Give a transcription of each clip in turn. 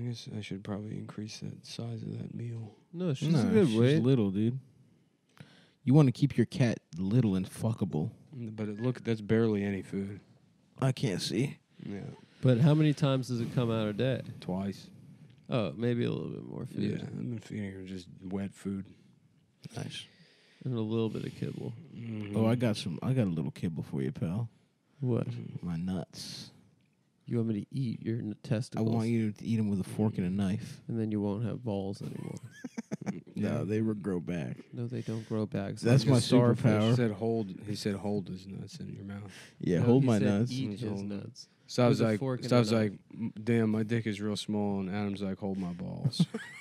guess I should probably increase that size of that meal. No, she's a good she's weight. little, dude. You want to keep your cat little and fuckable. But look, that's barely any food. I can't see. Yeah, But how many times does it come out a day? twice. Oh, maybe a little bit more food. Yeah, I've been feeding her just wet food. Nice. And a little bit of kibble. Mm-hmm. Oh, I got a little kibble for you, pal. What? My nuts. You want me to eat your testicles? I want you to eat them with a fork and a knife. And then you won't have balls anymore. No, they will grow back. No, they don't grow back. That's my superpower. He said hold his nuts in your mouth. Yeah, No, hold he my said nuts. Eat He's his holding nuts. So I was With a like, fork and so I a was knife. like, damn, my dick is real small, and Adam's like, hold my balls.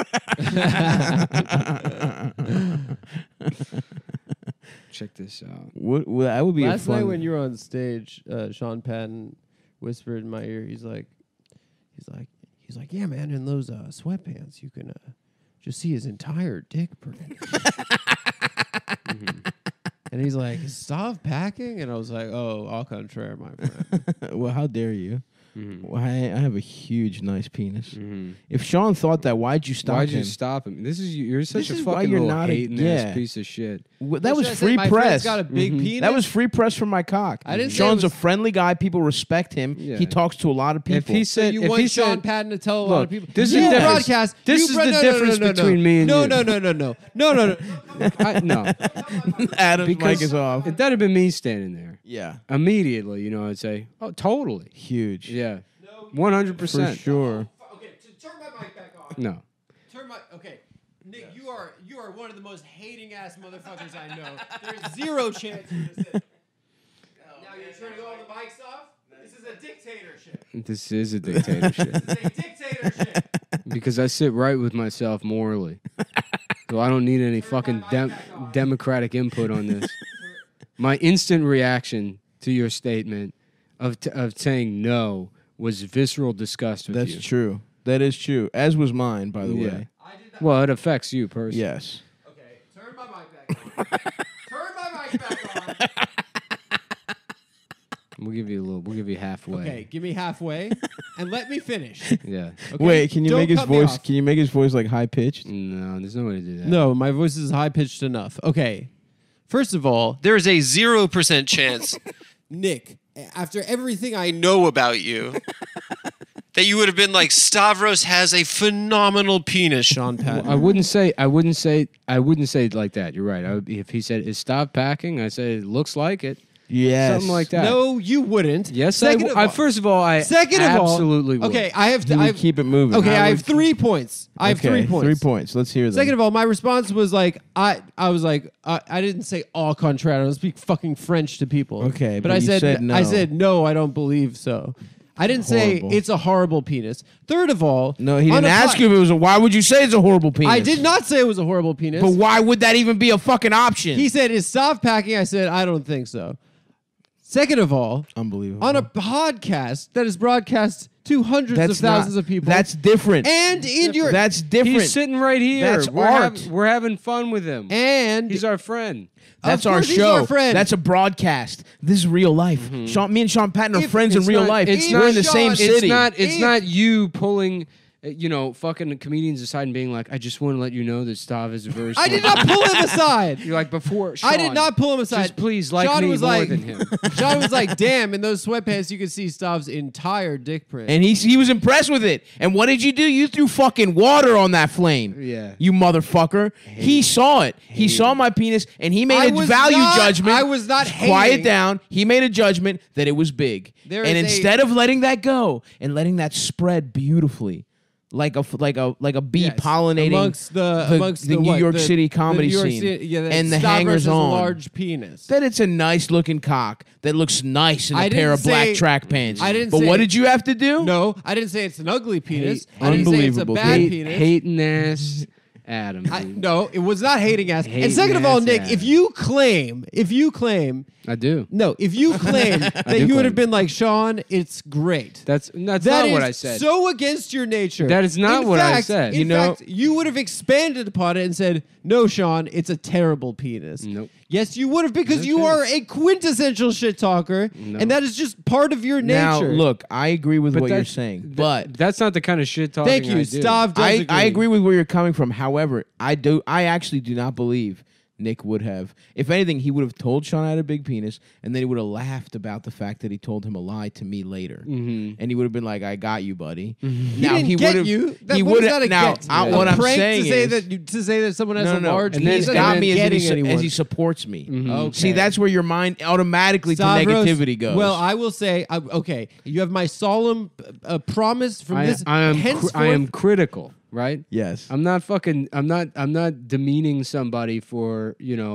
Check this out. What that would be Last a fun. night when you were on stage, Sean Patton whispered in my ear. He's like, yeah, man, in those sweatpants, you can just see his entire dick print. And he's like, stop packing, and I was like, oh, au contraire, my friend. well, how dare you? Mm-hmm. Well, I have a huge, nice penis. Mm-hmm. If Sean thought that, why'd you stop Why'd him? you stop him? This is you're such This a is why fucking you're little not hating yeah. ass piece of shit. That was free my press. friend's got a big Mhm. penis. That was free press from my cock. I didn't say Sean's it was- a friendly guy. People respect him. Yeah. He talks to a lot of people. If he So said, you if want he Sean said, Patton to tell a lot of people. this is You the difference. broadcast. This you is bro- the no, difference no, no, no, between me and no, you. No, no, no, no, no, no, no. No, Adam's because mic is off. if that had been me standing there Yeah, immediately, you know, I'd say, oh, totally, huge. yeah, For 100%. sure. Okay, turn my mic back on. No, Okay, Nick, you are one of the most hating ass motherfuckers I know. There's zero chance you're gonna sit. Now you're turning all the mics off. This is a dictatorship. this is a dictatorship It's a dictatorship. because I sit right with myself morally, so I don't need any fucking democratic input on this. My instant reaction to your statement of saying no was visceral disgust with That's you. true. That is true. As was mine, by the Yeah. way. I did not. Well, it affects you personally. Yes. Okay, turn my mic back on. Turn my mic back on. We'll give you halfway. Okay, give me halfway and let me finish. Yeah. Okay? Wait, can you Don't make his cut me voice? off. Can you make his voice like high pitched? No, there's no way to do that. No, my voice is high pitched enough. Okay. First of all, there is a 0% chance, Nick, after everything I know about you, that you would have been like, Stavros has a phenomenal penis, Sean Patton. I wouldn't say it like that. You're right. If he said, "Is stop packing?" I say, "It looks like it." Yes. Something like that. No, you wouldn't. Yes, Second of all- first of all, I Second of all, absolutely would. okay, I have You to. would keep it moving. Okay, I have would- 3 points. I have 3 points. 3 points. Let's hear them. Second of all, my response was like, I was like, I didn't say au contraire. I don't speak fucking French to people. Okay, but but I you said, said no. I said no. I don't believe so. I didn't say Horrible. it's a horrible penis. Third of all, No, he on didn't a ask po- you if it was a. Why would you say it's a horrible penis? I did not say it was a horrible penis. But why would that even be a fucking option? He said, "Is soft packing?" I said, "I don't think so." Second of all, unbelievable. on a podcast that is broadcast to hundreds of thousands of people, That's different. and in your That's different. He's sitting right here. That's we're art. we're having fun with him. and He's our friend. That's Of our course he's show. our friend. That's a broadcast. This is real life. Me and Sean Patton are If- friends in it's real not- life. it's We're not in the same Sean- city. It's If- not you pulling, fucking comedians aside and being like, I just want to let you know that Stav is a very. I did not pull him aside. You're like before. Sean, I did not pull him aside. Just please like Sean me was more like, than him. Sean was like, "Damn!" In those sweatpants, you could see Stav's entire dick print. And he was impressed with it. And what did you do? You threw fucking water on that flame. Yeah. You motherfucker. He saw it. He saw my penis and he made I a was value not- judgment. I was not Quiet hating. down. He made a judgment that it was big. There and is a- instead of letting that go and letting that spread beautifully, like a bee Yes, pollinating amongst the New what? York The- City the comedy New York scene City- yeah, that and the Stavros hangers has a on. large penis. That it's a nice looking cock that looks nice in a I pair didn't of black say- track pants. I didn't But say- what did you have to do? No, I didn't say it's an ugly penis. Hate- I didn't say it's a unbelievable. bad Hate- penis. Hating ass Adam. dude. No, it was not hating ass. And Hating second of all, ass Nick, Adam. if you claim I do. if you claim that do you would have claim. been like Sean, it's great. That's That not is what I said. so against your nature. That is not In what I fact- said. In You know- fact, you would have expanded upon it and said, "No, Sean, it's a terrible penis." Nope. Yes, you would have because No you chance. are a quintessential shit talker, No. and that is just part of your Now, nature. look, I agree with But what you're that's- saying, but that's not the kind of shit talking. thank you, I do. Stav. does I agree with where you're coming from. However, I actually do not believe Nick would have. If anything, he would have told Sean I had a big penis, and then he would have laughed about the fact that he told him a lie to me later. Mm-hmm. And he would have been like, "I got you, buddy." He Now didn't get would've- you. That he what would is that a now. get? I- A what I'm prank saying to say is, that someone has no, a no, large and penis. then That's got not me getting as he, anyone. as he supports me. Okay. See, that's where your mind automatically Stavros, to negativity goes. Well, I will say, okay, you have my solemn promise from this. I am henceforth. critical, right? yes. I'm not demeaning somebody for,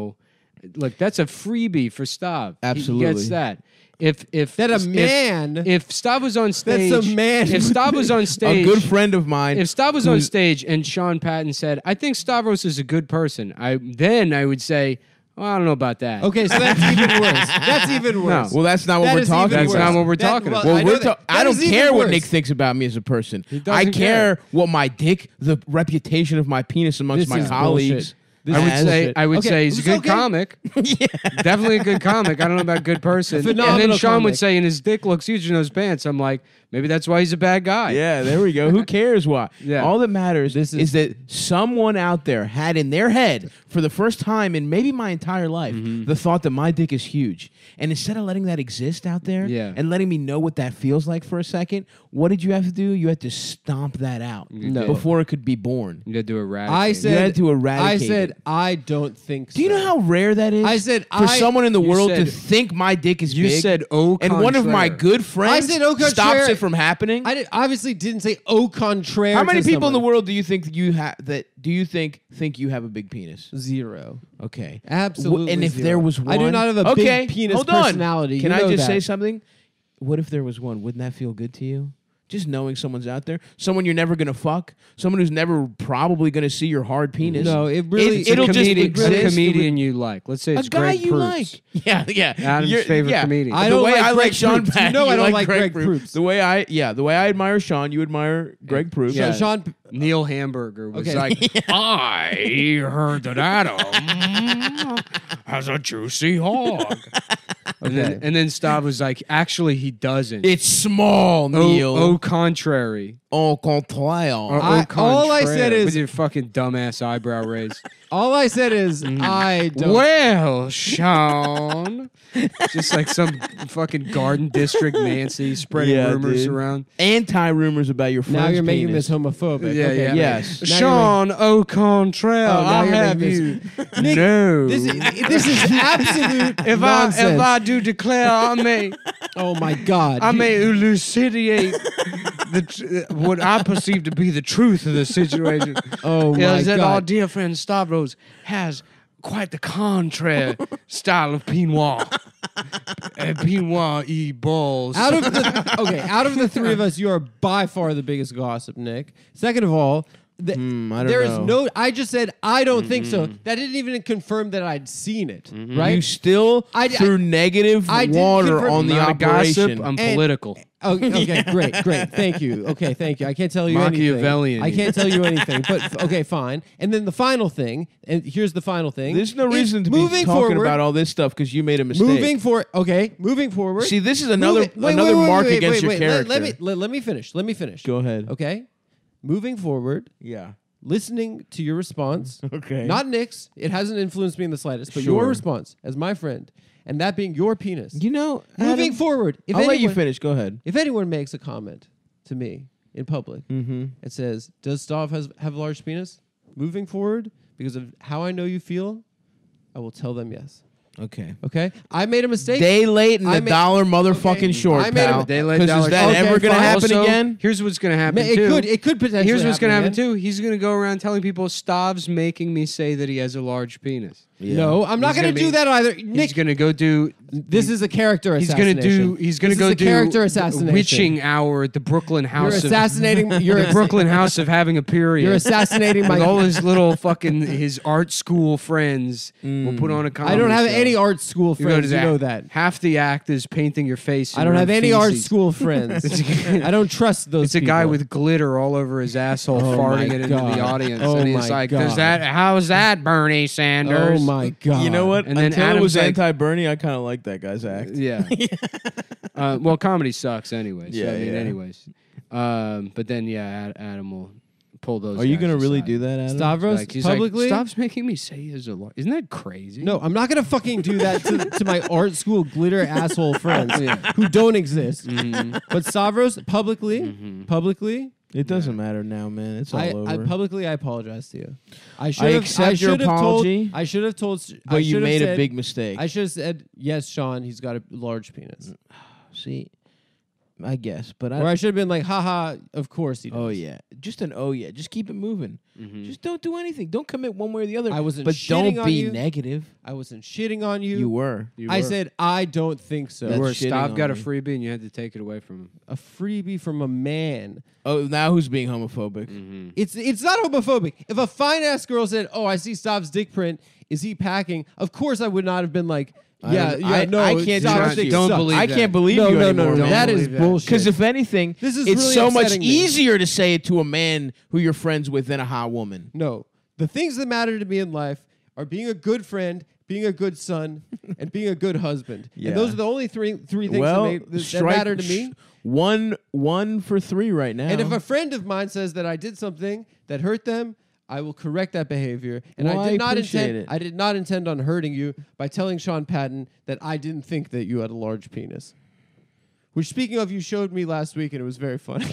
like that's a freebie for Stav. Absolutely. He gets that. If That a if- man- if Stav was on stage, That's a man If Stav was on a stage, good friend of mine. if Stav was on who's- stage and Sean Patton said, "I think Stavros is a good person," I would say, well, I don't know about that. Okay, so that's even worse. That's even worse. well, that's not what That we're is talking even That's about. worse. not what we're talking about. Well, I know we're that. I That don't is even care what worse. Nick thinks about me as a person. doesn't I care care. what my dick, the reputation of my penis amongst This my is colleagues. bullshit. This I would is say bullshit. I would Okay, say he's a it's good okay. comic. Definitely a good comic. I don't know about good person. Phenomenal and then Sean comic. would say, and his dick looks huge in those pants. I'm like, maybe that's why he's a bad guy. Yeah, there we go. Who cares why? Yeah. All that matters This is is- that someone out there had in their head for the first time in maybe my entire life the thought that my dick is huge. And instead of letting that exist out there Yeah. and letting me know what that feels like for a second, what did you have to do? You had to stomp that out No. before it could be born. You got to do eradicate. I You said had to eradicate I said it. I don't think. Do you know how rare that is? I said for someone in the You world to said- think my dick is you big. said au and one of my contraire. good friends I said au stops contraire. it from happening. I obviously didn't say au contraire. How many to people in the someone. world do you think you have that? Do you think you have a big penis? Zero. Okay, Absolutely And if zero. there was one, I do not have a okay, big penis hold on. personality. Can You I know just say that. something? What if there was one? Wouldn't that feel good to you? Just knowing someone's out there, someone you're never gonna fuck, someone who's never probably gonna see your hard penis. No, it really. It'll a just comedian, exist. a comedian you like. Let's say a it's guy Greg you Proops. like. Yeah. Adam's You're- favorite comedian. I the don't way like I Greg like Sean Proops. You Patton, know I don't like Greg Proops. The way I admire Sean, you admire Greg Proops. So Yeah. Sean. Neil Hamburger was Okay. like, I heard that Adam has a juicy hog. And then Stav was like, actually, he doesn't. It's small, Neil. Au contrary. Au contraire. Or I- au all I contraire. said is- with your fucking dumbass eyebrow raise. All I said is I don't. Well, Sean, just like some fucking Garden District Nancy spreading Yeah, rumors dude. around. Anti-rumors about your friend's Now you're making penis. this homophobic. Yeah, Okay. yeah. Yes. Now you're Sean, au contraire, Oh, now I'll you're have making you. Nick, No. This is absolute if nonsense. I do declare, I may Oh my God. I may elucidate what I perceive to be the truth of the situation. Oh my Is that our God. dear friend Stavros has quite the contrary style of Pinot. Pinot e balls. Out of the three of us, you are by far the biggest gossip, Nick. Second of all, I don't there is know. no. I just said I don't think so. That didn't even confirm that I'd seen it. Right? You still threw negative I did water confirm- on the I'm not a operation. gossip, I'm And- political. Okay, great. Thank you. Okay, thank you. I can't tell you anything. Machiavellian. I can't tell you anything. But okay, fine. And then the final thing, and here's the final thing. There's no is reason to be moving talking forward, about all this stuff because you made a mistake. Moving forward. Okay, moving forward. See, this is another Wait, wait, mark wait, against your wait. character. Let me finish. Let me finish. Go ahead. Okay. Moving forward, Yeah. listening to your response. Okay. Not Nick's. It hasn't influenced me in the slightest, but Sure. your response as my friend, and that being your penis. You know, Moving Adam, forward, if I'll let you anyone- finish. Go ahead. If anyone makes a comment to me in public Mm-hmm. and says, "Does Stav have a large penis?" Moving forward, because of how I know you feel, I will tell them yes. Okay. Okay, I made a mistake. Day late and I a made- dollar motherfucking okay, short, I made a- pal. Day late, 'Cause dollar is that short. ever Okay, going to fine. happen Also, again? Here's what's going to happen it too. could potentially. Here's what's going to happen again. too. He's going to go around telling people Stav's making me say that he has a large penis. Yeah. No, I'm not He's going to gonna do that either. He's Nick, gonna go do. this is a character He's assassination. gonna do. He's gonna This go is a do character assassination. witching hour at the Brooklyn You're House. assassinating. You're The Brooklyn House of having a period. You're assassinating with all my. his little fucking his art school friends will put on a comedy I don't have show. any art school You go to friends. You know that. Half the act is painting your face. in I don't your have own any art feces. school friends. I don't trust those. It's a guy people. with glitter all over his asshole, Oh farting my it into God. the audience, Oh and he's my like, God. "Does that? How's that, Bernie Sanders?" Oh my god! You know what? And then Until it Adam's was like- anti-Bernie, I kind of like that guy's act. Yeah. Well, comedy sucks anyway. So, Yeah, I mean, yeah. anyways. But then, yeah, Adam will pull those. Are you guys gonna really aside. do that, Adam? Stavros Like, he's publicly. like, stops making me say he is a lawyer. Isn't that crazy? No, I'm not gonna fucking do that to my art school glitter asshole friends Yeah. who don't exist. Mhm. But Stavros publicly, Mhm. publicly, It doesn't matter now, man. It's all over. I apologize to you. I accept your apology, I should have told. but you made a big mistake. I should have said yes, Sean. He's got a large penis, See, I guess, but or I should have been like, haha. Of course he does. oh yeah, just an oh yeah. Just keep it moving. Mhm. Just don't do anything. Don't commit one way or the other. I wasn't but shitting don't on be you. negative. I wasn't shitting on you. You were. You I were. said I don't think so. You That's were. shitting Stav on got a me. freebie and you had to take it away from him. A freebie from a man. Oh, now who's being homophobic? Mm-hmm. It's not homophobic. If a fine ass girl said, "Oh, I see Stav's dick print. Is he packing?" Of course, I would not have been like, "Yeah, no, I can't Stav's trust dick you. Don't sucks." believe I that. can't believe No, you no, anymore, no, no. man. That is believe that. bullshit. Because if anything, This is it's really so much upsetting me. easier to say it to a man who you're friends with than a hot woman. No, the things that matter to me in life are being a good friend, being a good son, and being a good husband. Yeah. And those are the only three things Well, that matter to me. One for three right now. And if a friend of mine says that I did something that hurt them, I will correct that behavior. And Well, I did I not appreciate intend. it. I did not intend on hurting you by telling Sean Patton that I didn't think that you had a large penis. Which, speaking of, you showed me last week, and it was very funny.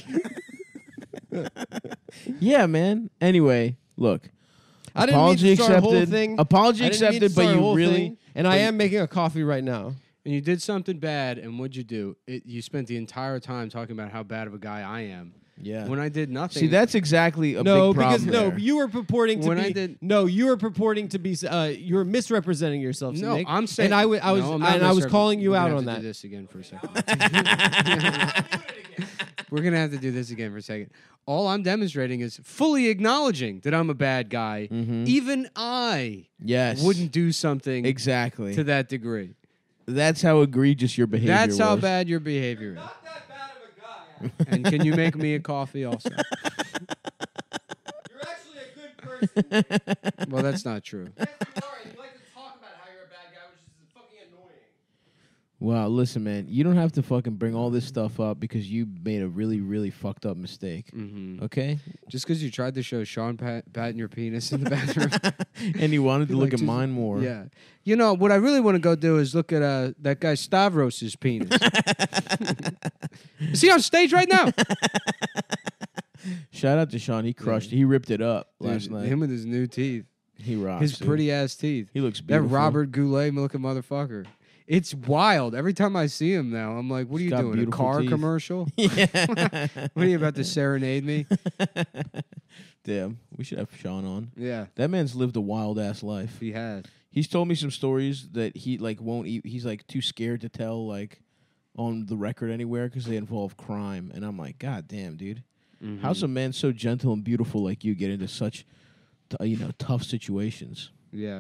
yeah, man. Anyway, look. I didn't mean Apology to start a whole accepted. thing. Apology I didn't mean to accepted, but start a you whole really. thing, and I am making a coffee right now. And you did something bad, and what'd you do? You spent the entire time talking about how bad of a guy I am. Yeah. When I did nothing. See, that's exactly a No, big problem. because no, there. you were purporting to When be. I did- No, you were purporting to be. You were misrepresenting yourself. No, Nick, I'm saying. and I was, No, I'm not and I was misrepresenting. calling you We're out gonna on have to that. Do this again for a second. We're gonna have to do this again for a second. All I'm demonstrating is fully acknowledging that I'm a bad guy. Even I yes. wouldn't do something exactly. to that degree. That's how egregious your behavior That's how was. bad your behavior is. Not that bad of a guy. And can you make me a coffee also? You're actually a good person. Well, that's not true. Yes, you are. You like to talk about how you're a bad guy, which is fucking annoying. Well, listen, man. You don't have to fucking bring all this stuff up because you made a really, really fucked up mistake. Hmm Okay? Just because you tried to show Sean patting your penis in the bathroom. And you wanted to Like look at just- mine more. Yeah. You know, what I really want to go do is look at that guy Stavros' penis. Is he on stage right now? Shout out to Sean. He crushed it. He ripped it up last Dude, night. him with his new teeth. He rocks. His dude. pretty ass teeth. He looks That beautiful. Robert Goulet looking motherfucker. It's wild. Every time I see him now, I'm like, what are He's you got doing? A beautiful car teeth. commercial? Yeah. What are you about to serenade me? Damn. We should have Sean on. Yeah, That man's lived a wild ass life. he had. He's told me some stories that he like won't eat. He's like too scared to tell like on the record anywhere because they involve crime. And I'm like, God damn, dude. Mm-hmm. How's a man so gentle and beautiful like you get into such, tough situations? Yeah.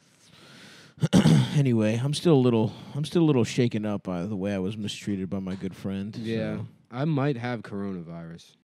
Anyway, I'm still a little shaken up by the way I was mistreated by my good friend. Yeah. so. I might have coronavirus.